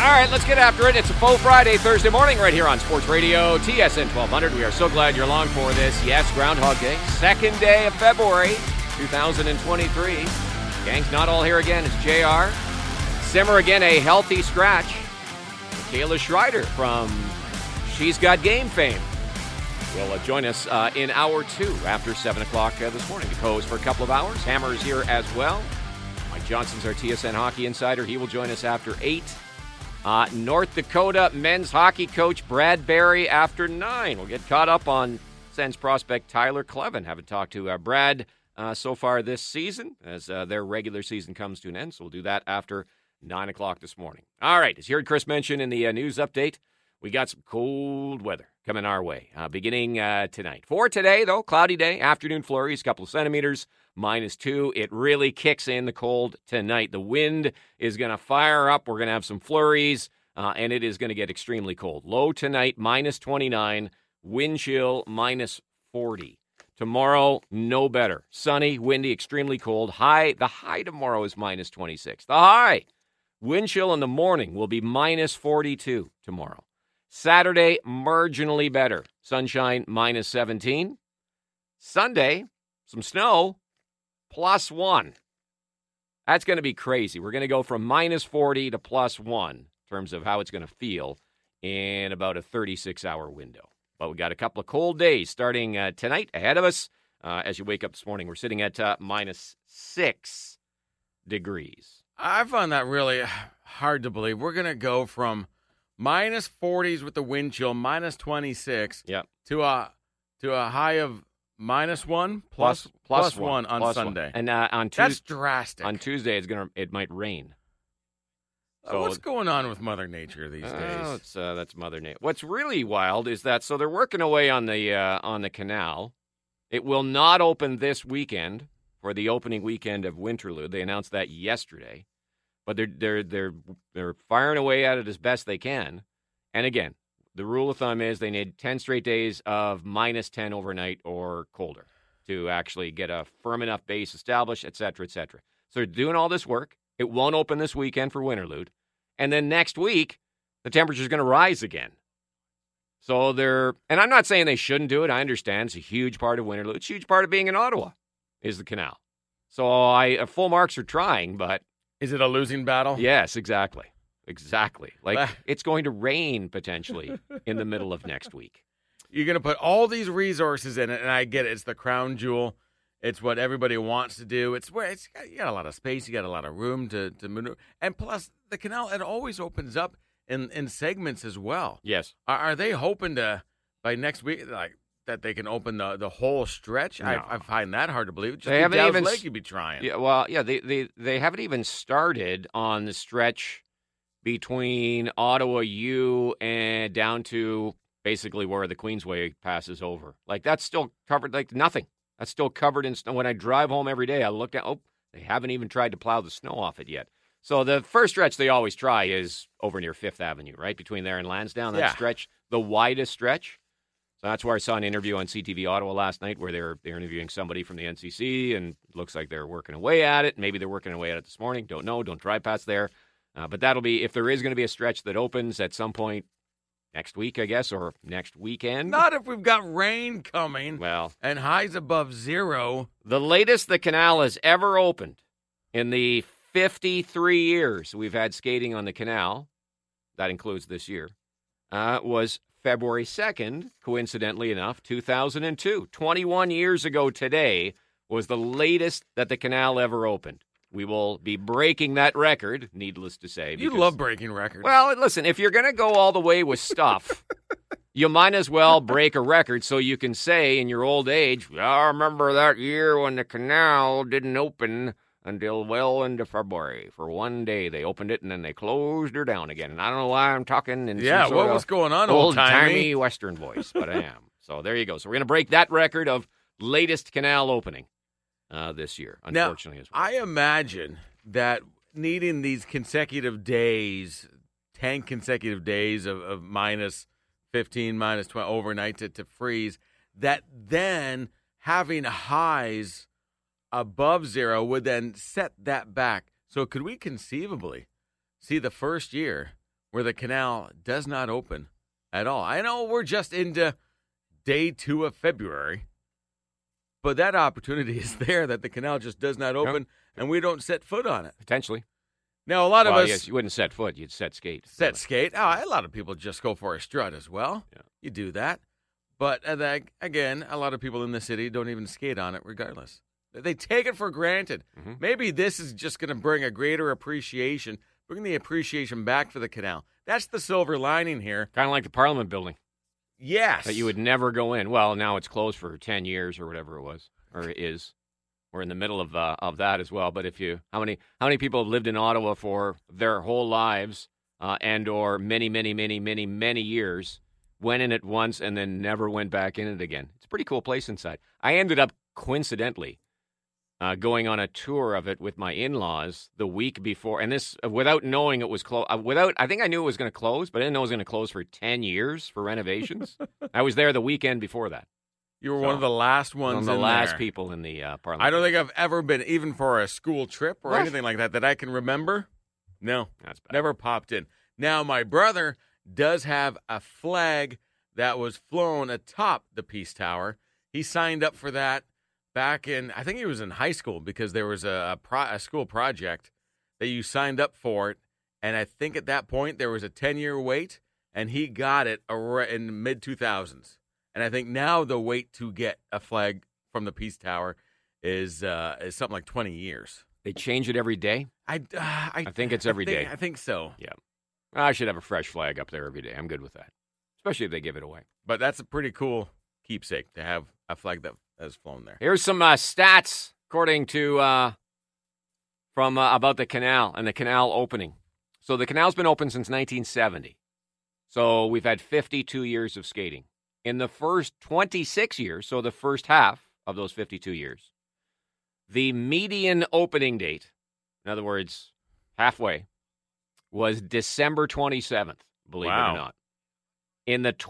right, let's get after it. It's a faux Friday, Thursday morning right here on Sports Radio, TSN 1200. We are so glad you're along for this. Yes, Groundhog Day, second day of February 2023. Gang's not all here again. It's JR. Simmer again, a healthy scratch. Kayla Schreider from She's Got Game fame will join us in hour 2 after 7 o'clock this morning to co-host for a couple of hours. Hammer is here as well. Mike Johnson's our TSN Hockey Insider. He will join us after 8. North Dakota men's hockey coach Brad Berry after 9. We'll get caught up on Sens prospect Tyler Kleven. Haven't talked to Brad so far this season as their regular season comes to an end. So we'll do that after 9 o'clock this morning. All right, as you heard Chris mention in the news update, we got some cold weather coming our way beginning tonight. For today, though, cloudy day, afternoon flurries, couple of centimeters, -2. It really kicks in the cold tonight. The wind is going to fire up. We're going to have some flurries, and it is going to get extremely cold. Low tonight, -29, wind chill, -40. Tomorrow, no better. Sunny, windy, extremely cold. The high tomorrow is -26. The high. Wind chill in the morning will be -42 tomorrow. Saturday, marginally better. Sunshine, -17. Sunday, some snow, +1. That's going to be crazy. We're going to go from -40 to +1 in terms of how it's going to feel in about a 36-hour window. But we got a couple of cold days starting tonight ahead of us. As you wake up this morning, we're sitting at -6 degrees. I find that really hard to believe. We're going to go from -40s with the wind chill, -26, to a high of -1 plus one on Sunday. And on Tuesday, that's drastic. On Tuesday, it might rain. So, what's going on with Mother Nature these days? That's Mother Nature. What's really wild is that they're working away on the canal. It will not open this weekend for the opening weekend of Winterlude. They announced that yesterday, but they're firing away at it as best they can. And again, the rule of thumb is they need 10 straight days of -10 overnight or colder to actually get a firm enough base established, et cetera, et cetera. So they're doing all this work. It won't open this weekend for Winterlude. And then next week, the temperature's going to rise again. So and I'm not saying they shouldn't do it. I understand it's a huge part of Winterlude. It's a huge part of being in Ottawa is the canal. So full marks for trying, but... Is it a losing battle? Yes, exactly. Exactly. Like, it's going to rain potentially in the middle of next week. You're going to put all these resources in it, and I get it. It's the crown jewel. It's what everybody wants to do. You got a lot of space. You got a lot of room to maneuver. And plus, the canal, it always opens up in segments as well. Yes. Are they hoping to, by next week, that they can open the whole stretch? No. I find that hard to believe. Just they haven't even Lake you'd be trying. Yeah, well, yeah, they haven't even started on the stretch between Ottawa U and down to basically where the Queensway passes over. Like, that's still covered like nothing. That's still covered in snow. When I drive home every day, I look at, they haven't even tried to plow the snow off it yet. So the first stretch they always try is over near Fifth Avenue, right? Between there and Lansdowne, that stretch, the widest stretch. So that's where I saw an interview on CTV Ottawa last night where they're interviewing somebody from the NCC, and it looks like they're working away at it. Maybe they're working away at it this morning. Don't know. Don't drive past there. But that'll be, if there is going to be a stretch that opens at some point next week, I guess, or next weekend. Not if we've got rain coming. Well. And highs above 0. The latest the canal has ever opened in the 53 years we've had skating on the canal, that includes this year, was February 2nd, coincidentally enough, 2002. 21 years ago today was the latest that the canal ever opened. We will be breaking that record, needless to say. You love breaking records. Well, listen, if you're going to go all the way with stuff, you might as well break a record so you can say in your old age, I remember that year when the canal didn't open until well into February. For one day, they opened it, and then they closed her down again. And I don't know why I'm talking in some sort what was going on, old-timey Western voice, but I am. So there you go. So we're going to break that record of latest canal opening this year, unfortunately. Now, as well. I imagine that needing these consecutive days, 10 consecutive days of -15, -20 overnight to freeze, that then having highs above 0 would then set that back. So could we conceivably see the first year where the canal does not open at all. I know we're just into day 2 of February, but that opportunity is there that the canal just does not open, and we don't set foot on it. Potentially. Now, a lot of us... Yes, you wouldn't set foot. You'd set skate. Set skate. Oh, a lot of people just go for a strut as well. Yeah. You do that. But, again, a lot of people in the city don't even skate on it regardless. They take it for granted. Mm-hmm. Maybe this is just going to bring a greater appreciation, bring the appreciation back for the canal. That's the silver lining here. Kind of like the Parliament building. Yes. That you would never go in. Well, now it's closed for 10 years or whatever it was, or is. We're in the middle of that as well. But how many people have lived in Ottawa for their whole lives and or many years, went in it once and then never went back in it again? It's a pretty cool place inside. I ended up coincidentally going on a tour of it with my in-laws the week before, and this without knowing it was closed. I think I knew it was going to close, but I didn't know it was going to close for 10 years for renovations. I was there the weekend before that. You were one of the last ones. One of the last people in the Parliament. I don't think I've ever been, even for a school trip or anything like that I can remember. No, that's bad. Never popped in. Now, my brother does have a flag that was flown atop the Peace Tower. He signed up for that back in, I think he was in high school, because there was a school project that you signed up for it. And I think at that point there was a 10-year wait, and he got it in the mid-2000s. And I think now the wait to get a flag from the Peace Tower is something like 20 years. They change it every day? I think it's every day. I think so. Yeah. I should have a fresh flag up there every day. I'm good with that, especially if they give it away. But that's a pretty cool keepsake to have a flag that has flown there. Here's some stats according to from about the canal and the canal opening. So the canal's been open since 1970. So we've had 52 years of skating. In the first 26 years, so the first half of those 52 years, the median opening date, in other words, halfway, was December 27th, believe it or not. In the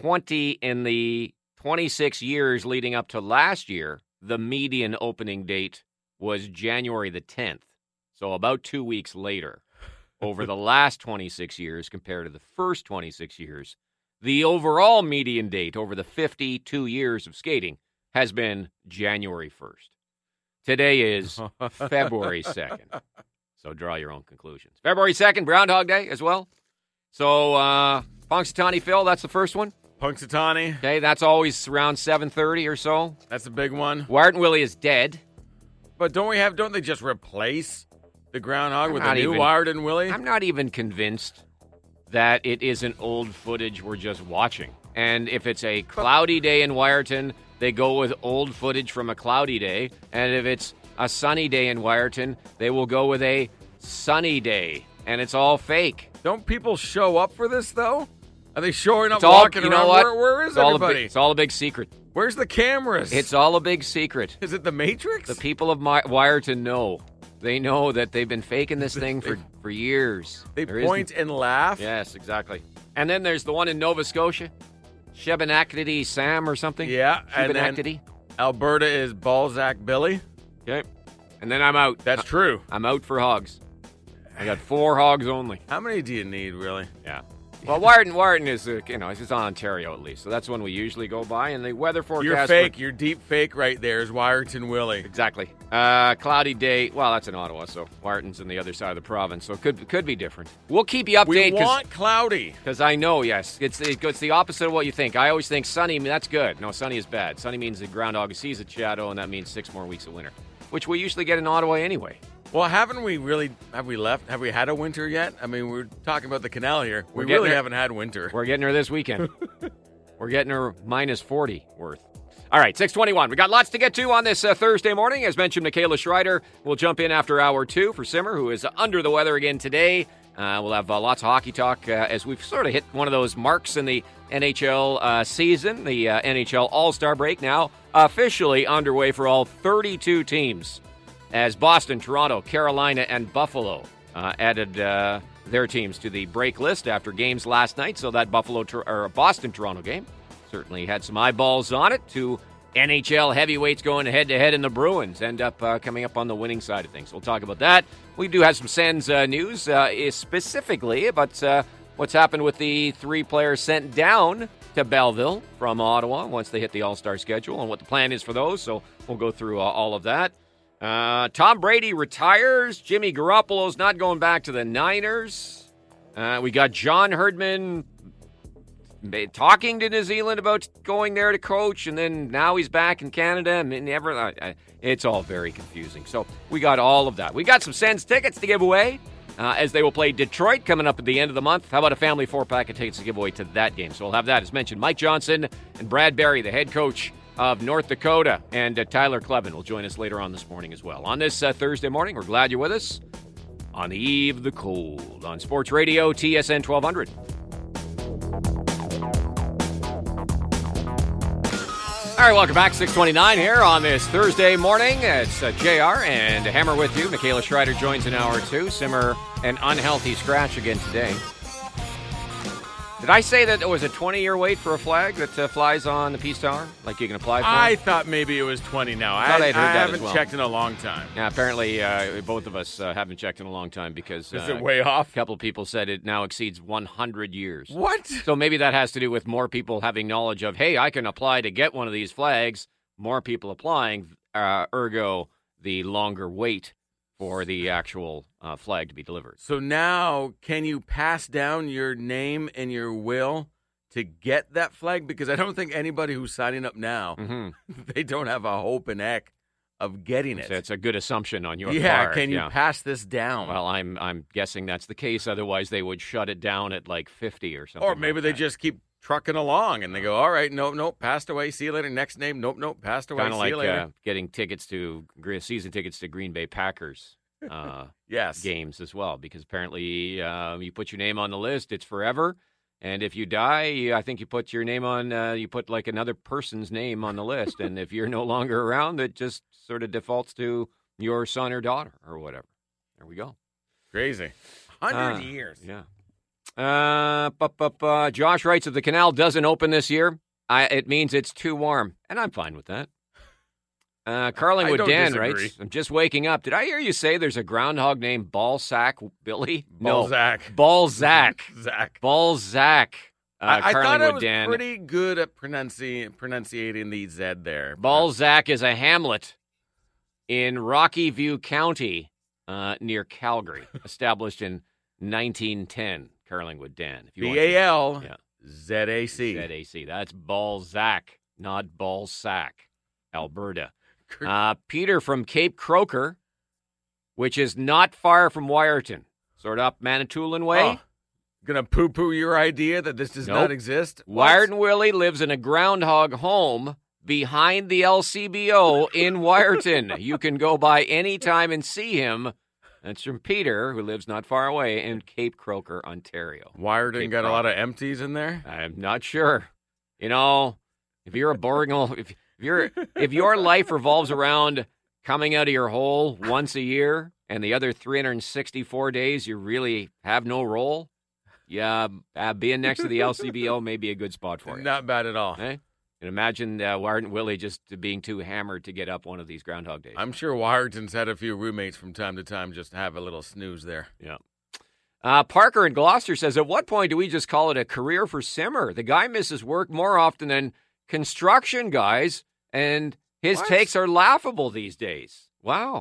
26 years leading up to last year, the median opening date was January the 10th. So about 2 weeks later, over the last 26 years compared to the first 26 years, the overall median date over the 52 years of skating has been January 1st. Today is February 2nd. So draw your own conclusions. February 2nd, Groundhog Day as well. So Punxsutawney Phil, that's the first one. Punxsutawney. Okay, that's always around 7:30 or so. That's a big one. Wiarton Willie is dead. But don't they just replace the groundhog with a new Wiarton Willie? I'm not even convinced that it isn't old footage we're just watching. And if it's a cloudy day in Wiarton, they go with old footage from a cloudy day. And if it's a sunny day in Wiarton, they will go with a sunny day. And it's all fake. Don't people show up for this, though? Are they showing up, walking around? You know what? Where is everybody? It's all a big secret. Where's the cameras? It's all a big secret. Is it the Matrix? The people of Wiarton know. They know that they've been faking this thing for years. They point and laugh? Yes, exactly. And then there's the one in Nova Scotia. Shubenacadie Sam or something. Yeah. And then Alberta is Balzac Billy. Okay. And then I'm out. That's true. I'm out for hogs. I got 4 hogs only. How many do you need, really? Yeah. Well, Wiarton is, it's on Ontario at least, so that's one we usually go by. And the weather forecast. You're fake. Your deep fake right there is Wiarton Willie. Exactly. Cloudy day. Well, that's in Ottawa, so Wiarton's on the other side of the province, so it could be different. We'll keep you updated. We want cloudy. Because I know, yes, it's the opposite of what you think. I always think sunny. That's good. No, sunny is bad. Sunny means the groundhog sees its shadow, and that means 6 more weeks of winter, which we usually get in Ottawa anyway. Well, have we left? Have we had a winter yet? I mean, we're talking about the canal here. We really haven't had winter. We're getting her this weekend. We're getting her minus 40 worth. All right, 6:21. We got lots to get to on this Thursday morning. As mentioned, Michaela Schreider will jump in after hour 2 for Simmer, who is under the weather again today. We'll have lots of hockey talk as we've sort of hit one of those marks in the NHL season. The NHL All-Star break now officially underway for all 32 teams, as Boston, Toronto, Carolina, and Buffalo added their teams to the break list after games last night. So that Boston-Toronto game certainly had some eyeballs on it. 2 NHL heavyweights going head-to-head, and the Bruins end up coming up on the winning side of things. We'll talk about that. We do have some Sens news specifically, but what's happened with the 3 players sent down to Belleville from Ottawa once they hit the All-Star schedule and what the plan is for those. So we'll go through all of that. Tom Brady retires. Jimmy Garoppolo's not going back to the Niners. We got John Herdman talking to New Zealand about going there to coach, and then now he's back in Canada, and it's all very confusing. So we got all of that. We got some Sens tickets to give away as they will play Detroit coming up at the end of the month. How about a family 4-pack of tickets to give away to that game? So we'll have that. As mentioned, Mike Johnson and Brad Berry, the head coach of North Dakota, and Tyler Clevin will join us later on this morning as well. On this Thursday morning, we're glad you're with us on the eve of the cold on Sports Radio TSN 1200. All right, welcome back. 6:29 here on this Thursday morning. It's JR and Hammer with you. Michaela Schreider joins in hour 2. Simmer, an unhealthy scratch again today. Did I say that it was a 20-year wait for a flag that flies on the Peace Tower? Like you can apply for I it? thought maybe it was 20 now. I thought I'd heard that haven't as well. checked in a long time. Yeah, apparently both of us haven't checked in a long time because Is it way off? a couple of people said it now exceeds 100 years. What? So maybe that has to do with more people having knowledge of, hey, I can apply to get one of these flags. More people applying, ergo the longer wait for the actual flag to be delivered. So now, can you pass down your name and your will to get that flag? Because I don't think anybody who's signing up now, they don't have a hope in heck of getting it. So it's a good assumption on your part. Yeah, can you pass this down? Well, I'm guessing that's the case. Otherwise, they would shut it down at like 50 or something. Or maybe they just keep trucking along and they go, all right, nope, passed away, see you later. Next name, nope, passed away, see you later. Kind of like getting season tickets to Green Bay Packers yes. games as well, because apparently you put your name on the list, it's forever. And if you die, I think you put your name on, you put like another person's name on the list. And if you're no longer around, it just sort of defaults to your son or daughter or whatever. There we go. Crazy. 100 years. Yeah. Josh writes, if the canal doesn't open this year, it means it's too warm. And I'm fine with that. Carlingwood Dan writes, I'm just waking up. Did I hear you say there's a groundhog named Balzac Billy? Balzac. No. Balzac. Zach. Balzac. I thought I was Dan. pretty good at pronunciating the Z there. Balzac is a hamlet in Rocky View County near Calgary, established in 1910. Carlingwood Dan. If you B-A-L-Z-A-C. Z-A-C. That's Balzac, not Balsac, Alberta. Peter from Cape Croker, which is not far from Wyerton, sort of up Manitoulin way. Oh, gonna poo-poo your idea that this does not exist? Wyerton Willie lives in a groundhog home behind the LCBO in Wyerton. You can go by any time and see him. That's from Peter, who lives not far away in Cape Croker, Ontario. Wyerton got a lot of empties in there? I'm not sure. You know, if you're a boring old... If your life revolves around coming out of your hole once a year and the other 364 days you really have no role, yeah, being next to the LCBO may be a good spot for you. Not bad at all. Eh? And imagine Wyerton Willie just being too hammered to get up one of these groundhog days. I'm sure Wyerton's had a few roommates from time to time just have a little snooze there. Yeah. Parker in Gloucester says, at what point do we just call it a career for Simmer? The guy misses work more often than construction guys, and his takes are laughable these days. Wow.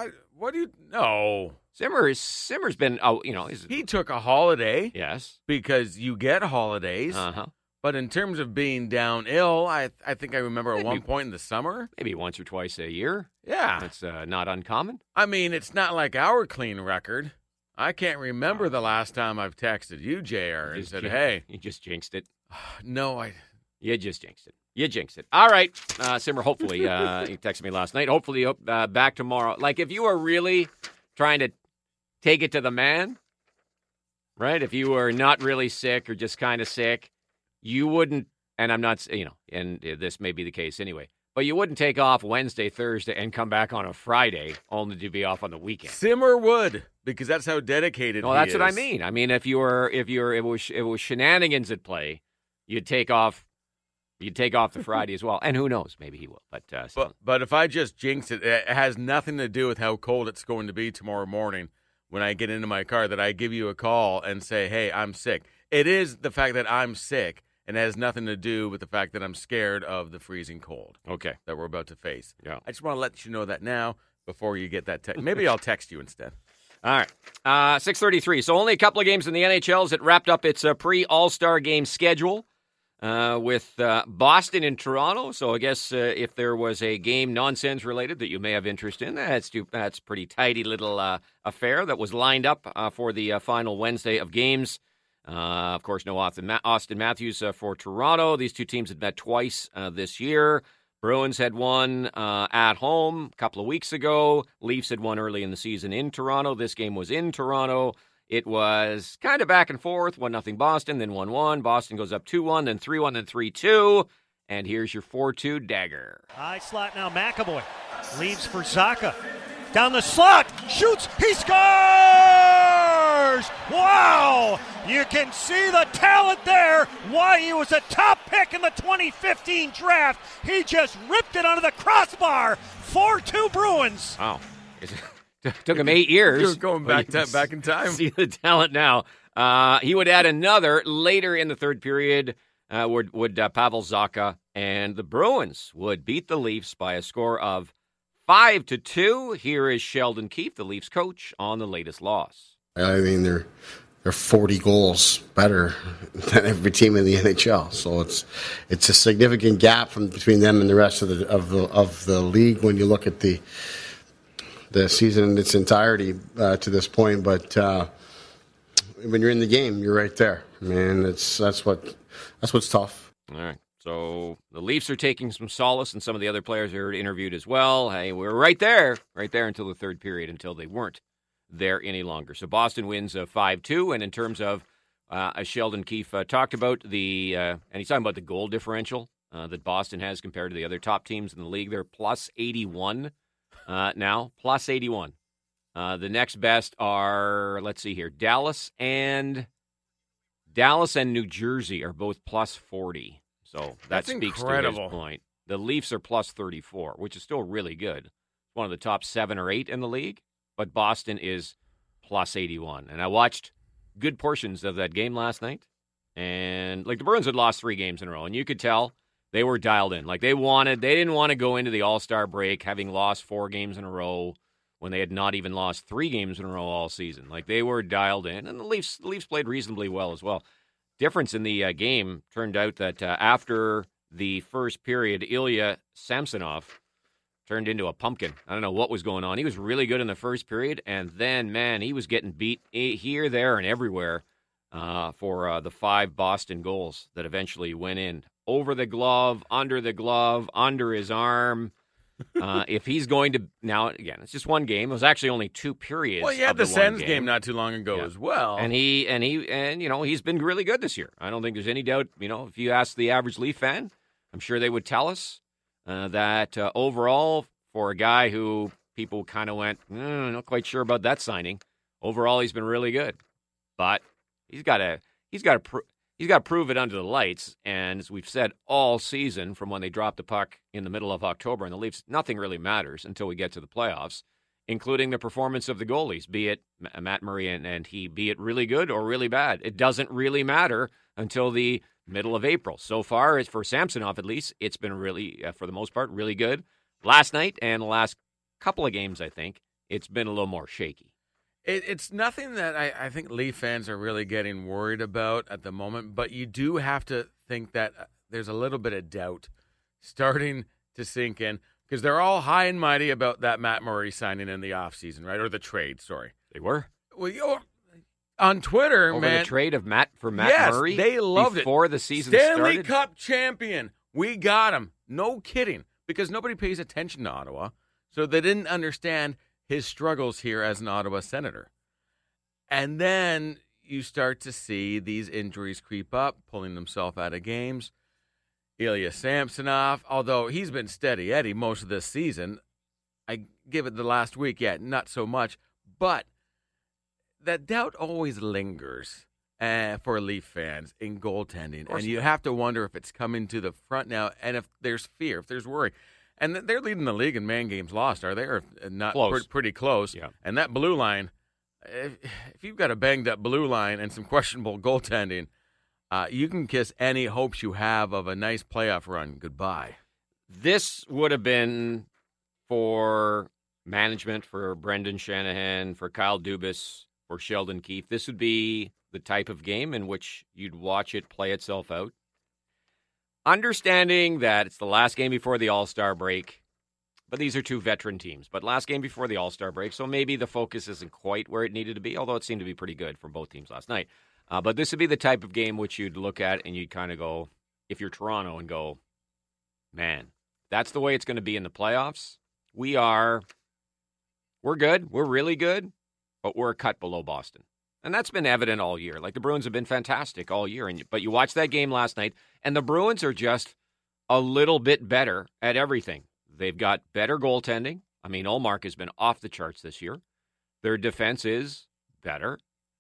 No. Simmer's been, he took a holiday. Yes. Because you get holidays. Uh-huh. But in terms of being down ill, I think I remember at one point in the summer. Maybe once or twice a year. Yeah. That's not uncommon. I mean, it's not like our clean record. I can't remember the last time I've texted you, JR, and said, hey. You just jinxed it. No, You just jinxed it. You jinxed it. All right. Simmer, hopefully, he texted me last night. Hopefully, back tomorrow. Like, if you are really trying to take it to the man, right? If you are not really sick or just kind of sick, you wouldn't, and I'm not, and this may be the case anyway, but you wouldn't take off Wednesday, Thursday, and come back on a Friday only to be off on the weekend. Simmer would, because that's how dedicated he is. Well, that's what I mean. I mean, if it was shenanigans at play, you'd take off the Friday as well. And who knows, maybe he will. But if I just jinx it, it has nothing to do with how cold it's going to be tomorrow morning when I get into my car, that I give you a call and say, hey, I'm sick. It is the fact that I'm sick, and it has nothing to do with the fact that I'm scared of the freezing cold. Okay. That we're about to face. Yeah. I just want to let you know that now before you get that text. Maybe I'll text you instead. All right. 6:33. So only a couple of games in the NHL as it wrapped up its pre-All-Star game schedule with Boston and Toronto. So I guess if there was a game nonsense related that you may have interest in, that's a pretty tidy little affair that was lined up for the final Wednesday of games. Of course, no Austin Matthews for Toronto. These two teams had met twice this year. Bruins had won at home a couple of weeks ago. Leafs had won early in the season in Toronto. This game was in Toronto. It was kind of back and forth. 1-0 Boston, then 1-1. Boston goes up 2-1, then 3-1, then 3-2. And here's your 4-2 dagger. High slot now, McAvoy leaves for Zacha. Down the slot, shoots, he scores! Wow! You can see the talent there. Why he was a top pick in the 2015 draft. He just ripped it onto the crossbar. 4-2 Bruins. Wow. Took him 8 years. You're going back in time. See the talent now. He would add another later in the third period. Would Pavel Zacha, and the Bruins would beat the Leafs by a score of 5-2. Here is Sheldon Keefe, the Leafs coach, on the latest loss. I mean, they're 40 goals better than every team in the NHL. So it's a significant gap between them and the rest of the league when you look at the season in its entirety to this point. But when you're in the game, you're right there. I mean, that's what's tough. All right. So the Leafs are taking some solace, and some of the other players are interviewed as well. Hey, we're right there until the third period, until they weren't there any longer. So Boston wins 5-2, and in terms of, as Sheldon Keefe talked about, and he's talking about the goal differential that Boston has compared to the other top teams in the league. They're plus 81 now, plus 81. The next best are, let's see here, Dallas and New Jersey are both plus 40. So that speaks incredible. To his point. The Leafs are plus 34, which is still really good. One of the top 7 or 8 in the league, but Boston is plus 81. And I watched good portions of that game last night, and like the Bruins had lost 3 games in a row, and you could tell they were dialed in. Like they didn't want to go into the All-Star break having lost 4 games in a row when they had not even lost 3 games in a row all season. Like they were dialed in, and the Leafs played reasonably well as well. Difference in the game turned out that after the first period, Ilya Samsonov turned into a pumpkin. I don't know what was going on. He was really good in the first period, and then, man, he was getting beat here, there, and everywhere for the 5 Boston goals that eventually went in. Over the glove, under his arm. If he's going to now, again, it's just one game. It was actually only 2 periods. Well, you had the Sens game not too long ago as well, and he's been really good this year. I don't think there's any doubt. If you ask the average Leaf fan, I'm sure they would tell us that overall, for a guy who people kind of went, not quite sure about that signing. Overall, he's been really good, but he's got to prove it under the lights, and as we've said all season, from when they dropped the puck in the middle of October and the Leafs, nothing really matters until we get to the playoffs, including the performance of the goalies, be it Matt Murray and he, be it really good or really bad. It doesn't really matter until the middle of April. So far, for Samsonov at least, it's been really, for the most part, really good. Last night and the last couple of games, I think, it's been a little more shaky. It's nothing that I think Leaf fans are really getting worried about at the moment, but you do have to think that there's a little bit of doubt starting to sink in because they're all high and mighty about that Matt Murray signing in the offseason, right? Or the trade, sorry. They were? Well, on Twitter, over man. The trade of Matt yes, Murray? They loved before it. The season Stanley started? Cup champion. We got him. No kidding. Because nobody pays attention to Ottawa, so they didn't understand his struggles here as an Ottawa Senator. And then you start to see these injuries creep up, pulling himself out of games. Ilya Samsonov, although he's been steady Eddie most of this season, I give it the last week, not so much. But that doubt always lingers for Leaf fans in goaltending. And you have to wonder if it's coming to the front now and if there's fear, if there's worry. And they're leading the league in man games lost, are they? Or not close. Pretty close. Yeah. And that blue line, if you've got a banged-up blue line and some questionable goaltending, you can kiss any hopes you have of a nice playoff run goodbye. This would have been for management, for Brendan Shanahan, for Kyle Dubas, for Sheldon Keefe. This would be the type of game in which you'd watch it play itself out. Understanding that it's the last game before the All-Star break, but these are two veteran teams. But last game before the All-Star break, so maybe the focus isn't quite where it needed to be, although it seemed to be pretty good from both teams last night. But this would be the type of game which you'd look at and you'd kind of go, if you're Toronto, and go, man, that's the way it's going to be in the playoffs. We're good. We're really good, but we're a cut below Boston. And that's been evident all year. Like, the Bruins have been fantastic all year. But you watched that game last night, and the Bruins are just a little bit better at everything. They've got better goaltending. I mean, Ullmark has been off the charts this year. Their defense is better.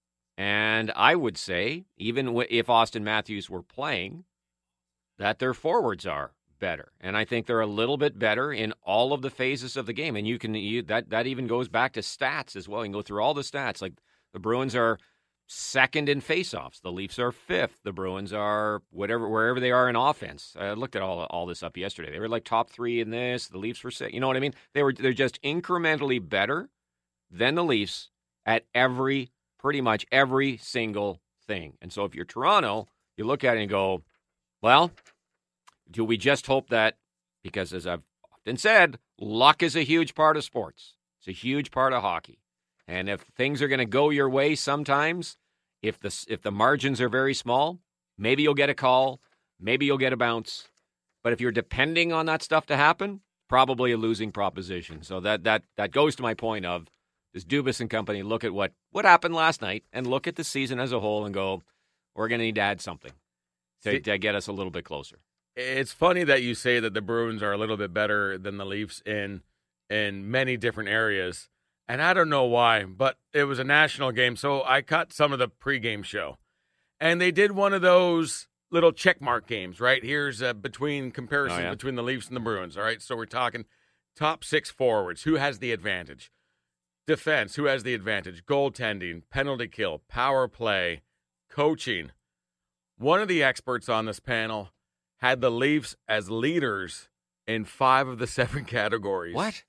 And I would say, even if Austin Matthews were playing, that their forwards are better. And I think they're a little bit better in all of the phases of the game. And that even goes back to stats as well. You can go through all the stats. Like, the Bruins are second in faceoffs. The Leafs are fifth. The Bruins are wherever they are in offense. I looked at all this up yesterday. They were like top three in this. The Leafs were sixth. You know what I mean? They're just incrementally better than the Leafs at pretty much every single thing. And so if you're Toronto, you look at it and go, well, do we just hope that, because as I've often said, luck is a huge part of sports. It's a huge part of hockey. And if things are going to go your way sometimes, if the margins are very small, maybe you'll get a call, maybe you'll get a bounce. But if you're depending on that stuff to happen, probably a losing proposition. So that goes to my point of, does Dubas and company look at what happened last night and look at the season as a whole and go, we're going to need to add something to get us a little bit closer. It's funny that you say that the Bruins are a little bit better than the Leafs in many different areas. And I don't know why, but it was a national game, so I caught some of the pregame show. And they did one of those little checkmark games, right? Here's between the Leafs and the Bruins, all right? So we're talking top six forwards. Who has the advantage? Defense, who has the advantage? Goaltending, penalty kill, power play, coaching. One of the experts on this panel had the Leafs as leaders in 5 of the 7 categories. What?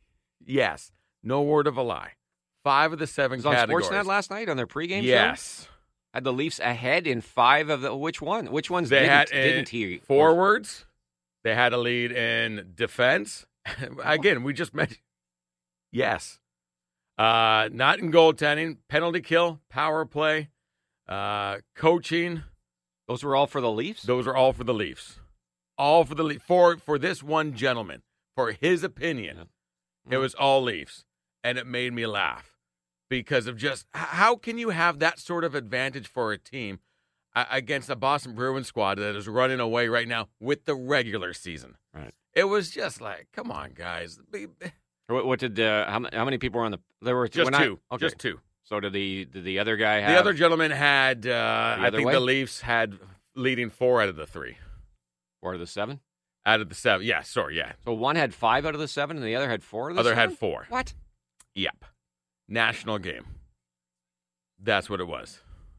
Yes. No word of a lie. 5 of the 7 categories. On Sportsnet last night on their pregame show? Yes. Had the Leafs ahead in 5 of the... Which one? Which ones didn't he? Forwards. They had a lead in defense. Again, we just mentioned... Yes. Not in goaltending, penalty kill, power play, coaching. Those were all for the Leafs? Those are all for the Leafs. All for the Leafs. For this one gentleman, for his opinion, It was all Leafs. And it made me laugh because of just how can you have that sort of advantage for a team against a Boston Bruins squad that is running away right now with the regular season? Right. It was just like, come on, guys. What did how many people were on the? There were just two. Okay. Just 2. So did the other guy have? The other gentleman had. I think way? the Leafs had leading 4 out of the 3. 4 out of the 7. Out of the 7, yeah. Sorry, yeah. So one had 5 out of the 7, and the other had 4 out of the 7? Other had 4. What? Yep. National game. That's what it was.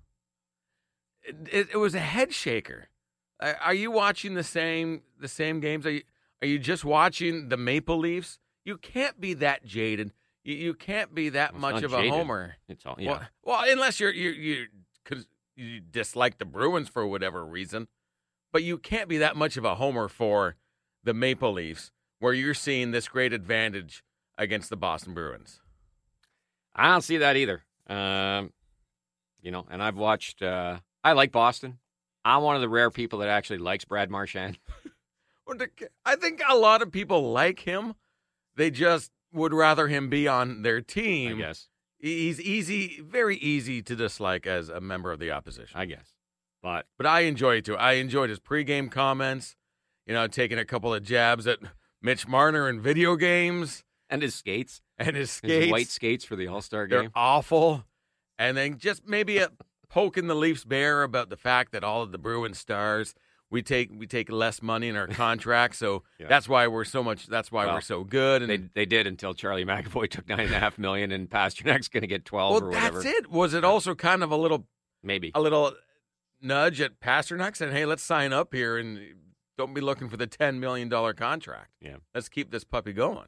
It was a head shaker. Are you watching the same games? Are you just watching the Maple Leafs? You can't be that jaded. You can't be that much of a homer. It's all yeah. Well, unless you dislike the Bruins for whatever reason, but you can't be that much of a homer for the Maple Leafs, where you're seeing this great advantage against the Boston Bruins. I don't see that either. And I've watched. I like Boston. I'm one of the rare people that actually likes Brad Marchand. I think a lot of people like him. They just would rather him be on their team. I guess. He's very easy to dislike as a member of the opposition. I guess. But I enjoy it too. I enjoyed his pregame comments, taking a couple of jabs at Mitch Marner in video games. And his skates. His white skates for the All-Star game. They're awful. And then just maybe poking the Leafs bear about the fact that all of the Bruins stars, we take less money in our contract, so that's why we're so good. And they did until Charlie McAvoy took $9.5 million, and Pasternak's going to get $12 or whatever. That's it. Was it also kind of a little nudge at Pasternak saying, hey, let's sign up here and don't be looking for the $10 million contract. Yeah. Let's keep this puppy going.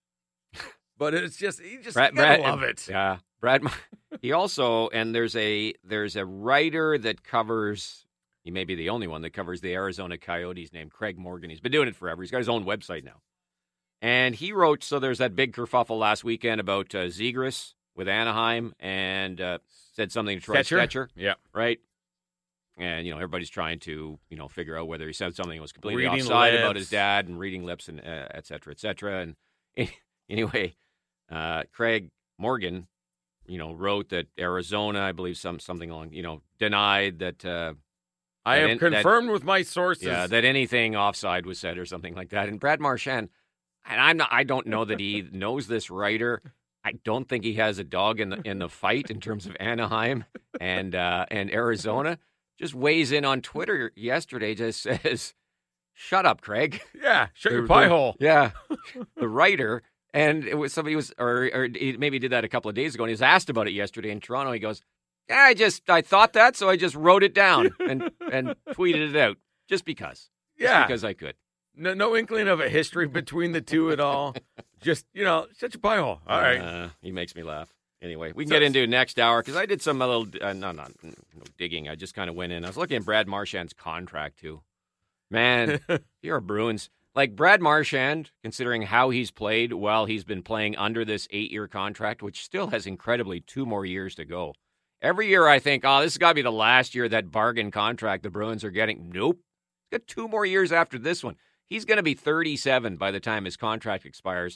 But it's just, you Brad, gotta love it. Yeah. Brad, he also, and there's a writer that covers, he may be the only one that covers the Arizona Coyotes named Craig Morgan. He's been doing it forever. He's got his own website now. And he wrote, so there's that big kerfuffle last weekend about Zegras with Anaheim and said something to Troy Stecher. Yeah. Right? And, everybody's trying to, figure out whether he said something that was completely Reading offside lips. about his dad and reading lips and et cetera, et cetera. And anyway, Craig Morgan, wrote that Arizona, I believe something along, denied that. I have confirmed with my sources. Yeah, that anything offside was said or something like that. And Brad Marchand, and I don't know that he knows this writer. I don't think he has a dog in the fight in terms of Anaheim and Arizona. Just weighs in on Twitter yesterday, just says, "Shut up, Craig." Yeah, shut your pie hole. Yeah, the writer, and it was somebody or he maybe did that a couple of days ago, and he was asked about it yesterday in Toronto. He goes, "Yeah, I thought that, so I just wrote it down and tweeted it out just because, because I could." No inkling of a history between the two at all. Just, shut your pie hole. All right. He makes me laugh. Anyway, we can get into next hour because I did some little, no digging. I just kind of went in. I was looking at Brad Marchand's contract, too. Man, you're a Bruins. Like Brad Marchand, considering how he's played while he's been playing under this 8-year contract, which still has incredibly 2 more years to go. Every year I think, this has got to be the last year that bargain contract the Bruins are getting. Nope. He's got 2 more years after this one. He's going to be 37 by the time his contract expires.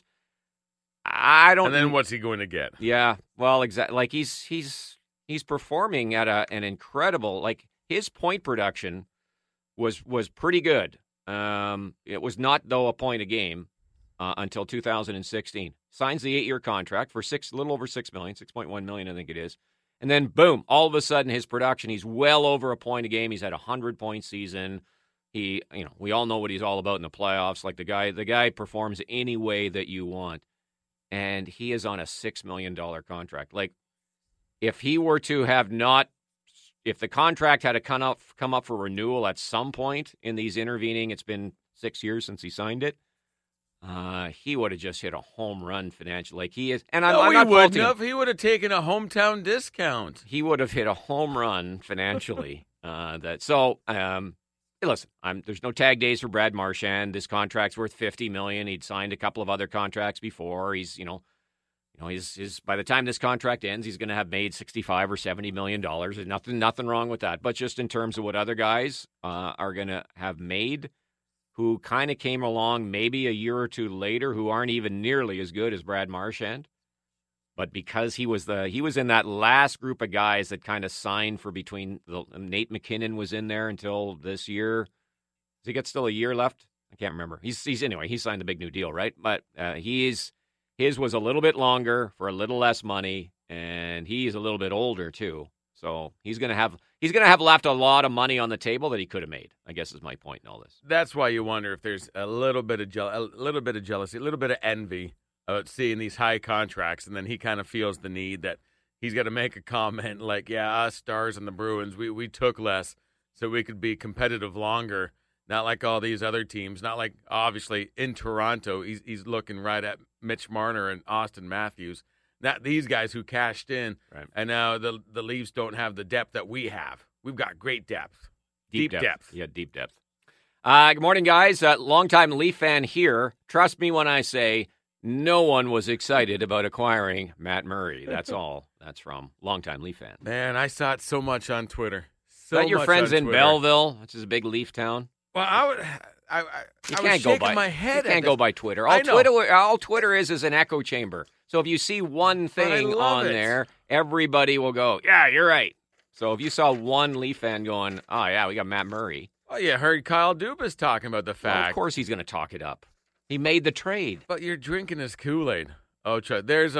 And then what's he going to get? Yeah, well, exactly. Like he's performing at an incredible. Like his point production was pretty good. It was not though a point a game until 2016. Signs the 8-year contract for little over $6 million, $6.1 million, I think it is. And then boom, all of a sudden his production, he's well over a point a game. He's had a 100-point season. We all know what he's all about in the playoffs. Like the guy performs any way that you want. And he is on a $6 million contract. Like, if he were to have if the contract had to come up for renewal at some point in these intervening, it's been 6 years since he signed it, he would have just hit a home run financially. Like he is, and I'm not faulting him. He would have taken a hometown discount. He would have hit a home run financially. Listen, there's no tag days for Brad Marchand. This contract's worth $50 million. He'd signed a couple of other contracts before. He's, he's by the time this contract ends, he's going to have made $65 or $70 million. There's nothing wrong with that. But just in terms of what other guys are going to have made, who kind of came along maybe a year or two later, who aren't even nearly as good as Brad Marchand. But because he was in that last group of guys that kind of signed for Nate McKinnon was in there until this year. Does he got still a year left? I can't remember. He signed the big new deal, right? But his was a little bit longer for a little less money, and he's a little bit older too. So he's gonna have left a lot of money on the table that he could have made, I guess is my point in all this. That's why you wonder if there's a little bit of jealousy, a little bit of envy about seeing these high contracts, and then he kind of feels the need that he's got to make a comment like, yeah, us Stars and the Bruins, we took less so we could be competitive longer, not like all these other teams, not like, obviously, in Toronto, he's looking right at Mitch Marner and Austin Matthews, not these guys who cashed in, right. And now the Leafs don't have the depth that we have. We've got great depth. Deep depth. Yeah, deep depth. Good morning, guys. Longtime Leaf fan here. Trust me when I say no one was excited about acquiring Matt Murray. That's all. That's from longtime Leaf fan. Man, I saw it so much on Twitter. Is that your friends in Belleville, which is a big Leaf town? Well, I was shaking my head. You can't go by Twitter. All Twitter is an echo chamber. So if you see one thing on there, everybody will go, yeah, you're right. So if you saw one Leaf fan going, oh, yeah, we got Matt Murray. Oh, you heard Kyle Dubas talking about the fact. Well, of course he's going to talk it up. He made the trade. But you're drinking his Kool-Aid. Oh, there's a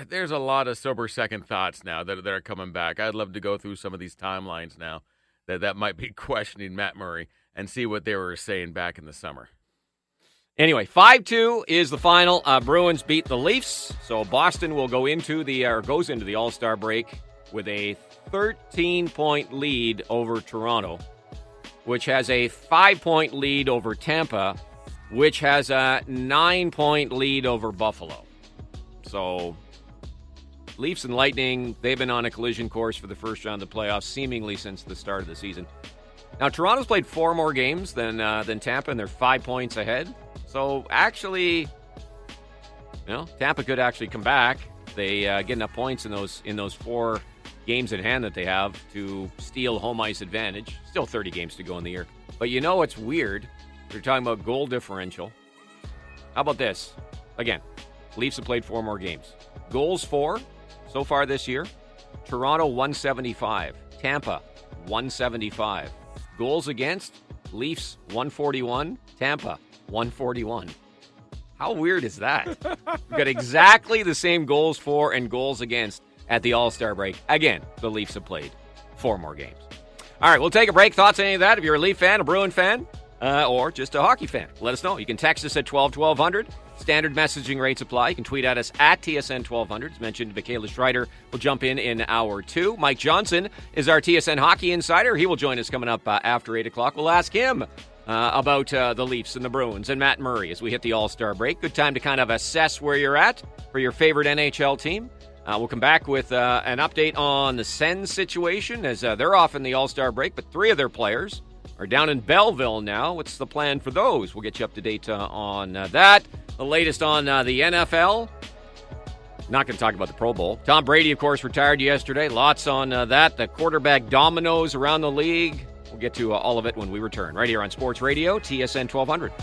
lot of sober second thoughts now that are coming back. I'd love to go through some of these timelines now that might be questioning Matt Murray and see what they were saying back in the summer. Anyway, 5-2 is the final. Bruins beat the Leafs, so Boston will goes into the All-Star break with a 13-point lead over Toronto, which has a 5-point lead over Tampa, which has a 9-point lead over Buffalo. So, Leafs and Lightning, they've been on a collision course for the first round of the playoffs, seemingly since the start of the season. Now, Toronto's played 4 more games than Tampa, and they're 5 points ahead. So, actually, Tampa could actually come back. They get enough points in those 4 games in hand that they have to steal home ice advantage. Still 30 games to go in the year. But you know what's weird? You're talking about goal differential. How about this? Again, Leafs have played 4 more games. Goals for so far this year, Toronto 175, Tampa 175. Goals against, Leafs 141, Tampa 141. How weird is that? We've got exactly the same goals for and goals against at the All-Star break. Again, the Leafs have played 4 more games. All right, we'll take a break. Thoughts on any of that? If you're a Leaf fan, a Bruin fan, or just a hockey fan, let us know. You can text us at 1200. Standard messaging rates apply. You can tweet at us at TSN 1200. As mentioned, Michaela Strider will jump in hour 2. Mike Johnson is our TSN hockey insider. He will join us coming up after 8 o'clock. We'll ask him about the Leafs and the Bruins and Matt Murray as we hit the All-Star break. Good time to kind of assess where you're at for your favorite NHL team. We'll come back with an update on the Sens situation as they're off in the All-Star break, but 3 of their players are down in Belleville now. What's the plan for those? We'll get you up to date on that. The latest on the NFL. Not going to talk about the Pro Bowl. Tom Brady, of course, retired yesterday. Lots on that. The quarterback dominoes around the league. We'll get to all of it when we return. Right here on Sports Radio, TSN 1200.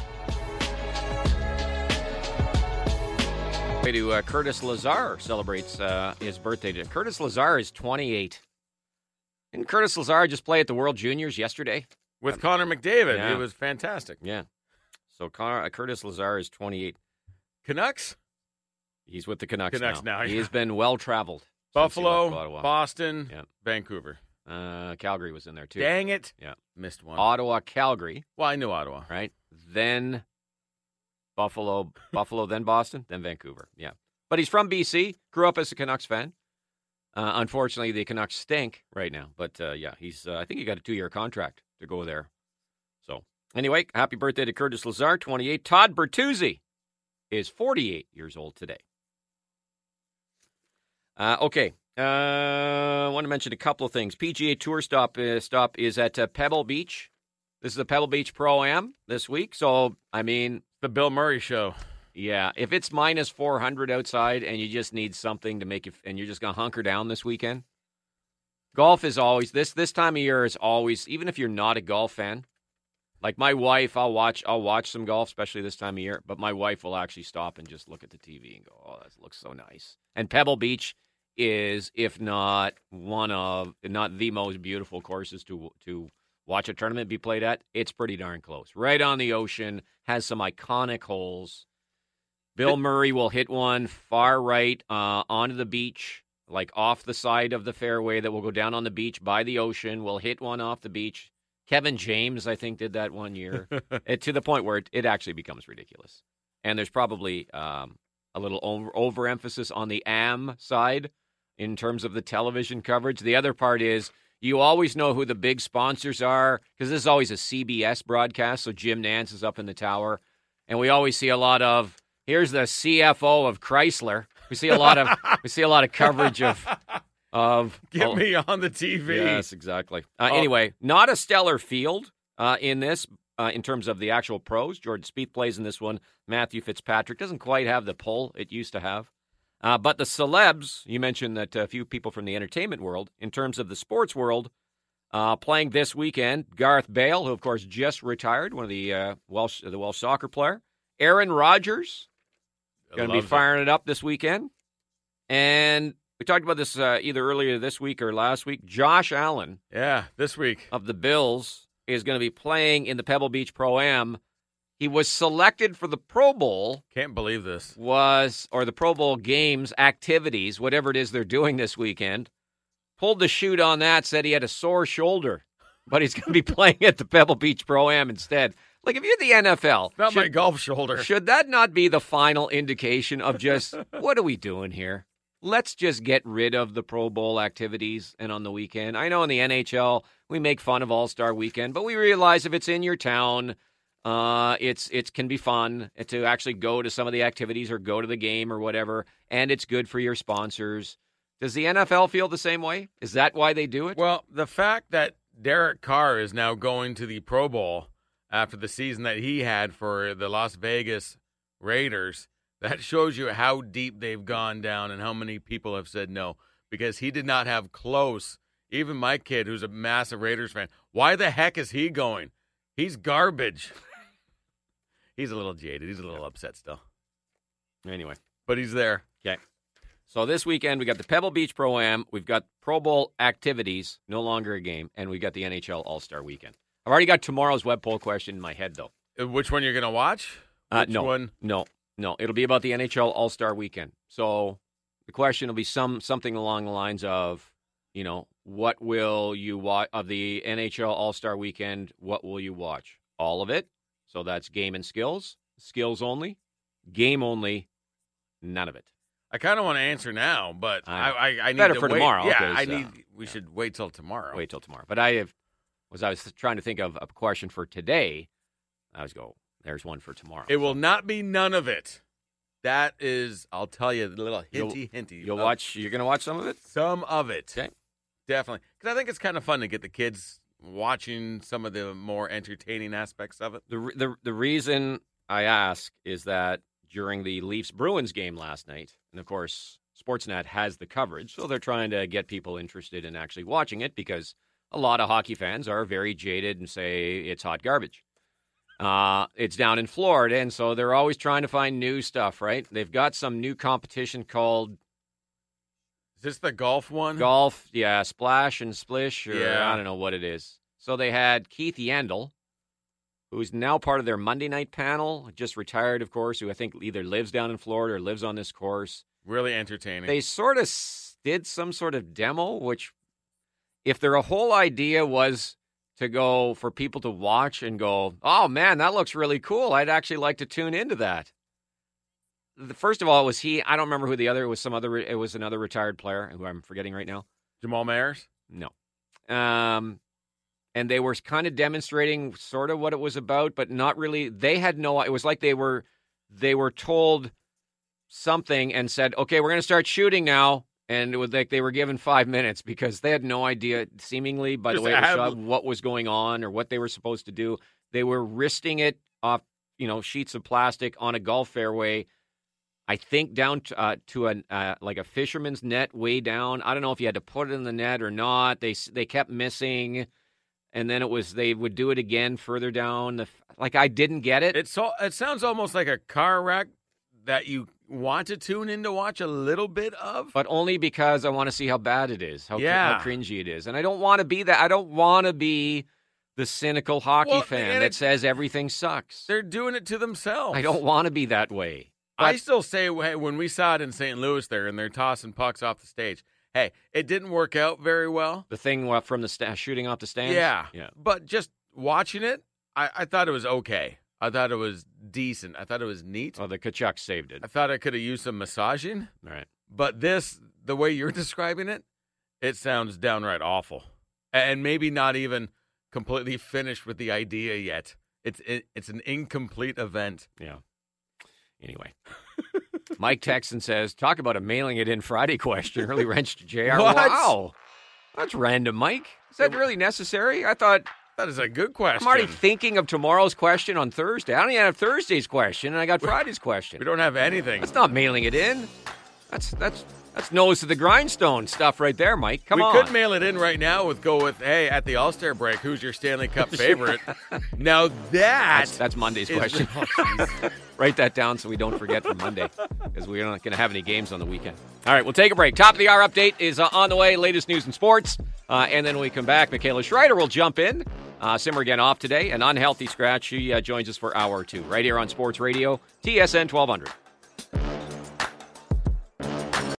To Curtis Lazar celebrates his birthday today. Curtis Lazar is 28. Didn't Curtis Lazar just play at the World Juniors yesterday? With Connor McDavid. Yeah. It was fantastic. Yeah. So Curtis Lazar is 28. Canucks? He's with the Canucks now. He has been well-traveled. Buffalo, Boston, yeah. Vancouver. Calgary was in there, too. Dang it. Yeah. Missed one. Ottawa, Calgary. Well, I knew Ottawa. Right? Then Buffalo, then Boston, then Vancouver. Yeah. But he's from BC, grew up as a Canucks fan. Unfortunately, the Canucks stink right now. But, he's I think he got a 2-year contract to go there. So, anyway, happy birthday to Curtis Lazar, 28. Todd Bertuzzi is 48 years old today. Okay. I want to mention a couple of things. PGA Tour stop is at Pebble Beach. This is the Pebble Beach Pro-Am this week. So, I mean, the Bill Murray show. Yeah, if it's minus 400 outside and you just need something to make you, and you're just going to hunker down this weekend, golf is always, this time of year is always, even if you're not a golf fan, like my wife, I'll watch some golf, especially this time of year, but my wife will actually stop and just look at the TV and go, oh, that looks so nice. And Pebble Beach is, if not not the most beautiful courses to watch a tournament be played at. It's pretty darn close. Right on the ocean, has some iconic holes. Bill Murray will hit one far right onto the beach, like off the side of the fairway that will go down on the beach by the ocean. We'll hit one off the beach. Kevin James, I think, did that one year, to the point where it actually becomes ridiculous. And there's probably a little overemphasis on the AM side in terms of the television coverage. The other part is you always know who the big sponsors are, because this is always a CBS broadcast, so Jim Nantz is up in the tower. And we always see a lot of, here's the CFO of Chrysler. We see a lot of coverage of Get me on the TV. Yes, exactly. Anyway, not a stellar field in this, in terms of the actual pros. Jordan Spieth plays in this one. Matthew Fitzpatrick doesn't quite have the pull it used to have. But the celebs, you mentioned that a few people from the entertainment world, in terms of the sports world, playing this weekend. Gareth Bale, who of course just retired, one of the Welsh soccer player. Aaron Rodgers, going to be firing it up this weekend. And we talked about this either earlier this week or last week. Josh Allen, this week, of the Bills, is going to be playing in the Pebble Beach Pro-Am. He was selected for the Pro Bowl. Can't believe this. Or the Pro Bowl games, activities, whatever it is they're doing this weekend. Pulled the chute on that, said he had a sore shoulder. But he's going to be playing at the Pebble Beach Pro-Am instead. Like, if you're the NFL. Not my golf shoulder. Should that not be the final indication of just, what are we doing here? let's just get rid of the Pro Bowl activities and on the weekend. I know in the NHL, we make fun of All-Star Weekend, but we realize if it's in your town, it can be fun to actually go to some of the activities or go to the game or whatever, and it's good for your sponsors. Does the NFL feel the same way? Is that why they do it? Well, the fact that Derek Carr is now going to the Pro Bowl after the season that he had for the Las Vegas Raiders, that shows you how deep they've gone down and how many people have said no, because he did not have close. Even my kid, who's a massive Raiders fan, why the heck is he going? He's garbage. He's a little jaded. He's a little upset still. Anyway. But he's there. Okay. So this weekend, we got the Pebble Beach Pro-Am. We've got Pro Bowl activities, no longer a game, and we got the NHL All-Star Weekend. I've already got tomorrow's web poll question in my head, though. Which one you're going to watch? No. It'll be about the NHL All-Star Weekend. So the question will be something along the lines of, what will you watch of the NHL All-Star Weekend? What will you watch? All of it. So that's game and skills only, game only, none of it. I kind of want to answer now, but I need better to for wait. tomorrow. Yeah, we should wait till tomorrow. Wait till tomorrow. But I was trying to think of a question for today. There's one for tomorrow. It will not be none of it. That is, I'll tell you, a little hinty. You're going to watch some of it? Some of it. Okay. Definitely. Because I think it's kind of fun to get the kids watching some of the more entertaining aspects of it. The reason I ask is that during the Leafs-Bruins game last night, and of course, Sportsnet has the coverage, so they're trying to get people interested in actually watching it because a lot of hockey fans are very jaded and say it's hot garbage. It's down in Florida, and so they're always trying to find new stuff, right? They've got some new competition called... Is this the golf one? Golf, yeah, Splash and Splish, or yeah. I don't know what it is. So they had Keith Yandel, who's now part of their Monday night panel, just retired, of course, who I think either lives down in Florida or lives on this course. Really entertaining. They sort of did some sort of demo, which if their whole idea was to go for people to watch and go, oh, man, that looks really cool. I'd actually like to tune into that. First of all, it was he. I don't remember who the other. It was another retired player who I'm forgetting right now. Jamal Mayers? No. And they were kind of demonstrating sort of what it was about, but not really. They had no. It was like they were told something and said, "Okay, we're going to start shooting now." And it was like they were given 5 minutes because they had no idea, seemingly, by the way it was shot, what was going on or what they were supposed to do. They were wristing it off, sheets of plastic on a golf fairway. I think down to like a fisherman's net way down. I don't know if you had to put it in the net or not. They kept missing, and then they would do it again further down. I didn't get it. It sounds almost like a car wreck that you want to tune in to watch a little bit of, but only because I want to see how bad it is, how cringy it is, and I don't want to be that. I don't want to be the cynical hockey fan that says everything sucks. They're doing it to themselves. I don't want to be that way. I still say, when we saw it in St. Louis there and they're tossing pucks off the stage, hey, it didn't work out very well. The thing from the shooting off the stands? Yeah. But just watching it, I thought it was okay. I thought it was decent. I thought it was neat. Oh, the Tkachuk saved it. I thought I could have used some massaging. All right. But the way you're describing it, it sounds downright awful. And maybe not even completely finished with the idea yet. It's an incomplete event. Yeah. Anyway, Mike Texan says, talk about a mailing it in Friday question. Really wrenched JR. What? Wow. That's random, Mike. Is that really necessary? I thought that is a good question. I'm already thinking of tomorrow's question on Thursday. I don't even have Thursday's question, and I got Friday's question. We don't have anything. That's not mailing it in. That's nose to the grindstone stuff right there, Mike. Come on. We could mail it in right now hey, at the All-Star break, who's your Stanley Cup favorite? Now that's Monday's question. Write that down so we don't forget for Monday, because we're not going to have any games on the weekend. All right, we'll take a break. Top of the hour update is on the way. Latest news in sports. And then when we come back, Michaela Schreider will jump in. Simmer again off today. An unhealthy scratch. She joins us for hour 2 right here on Sports Radio, TSN 1200.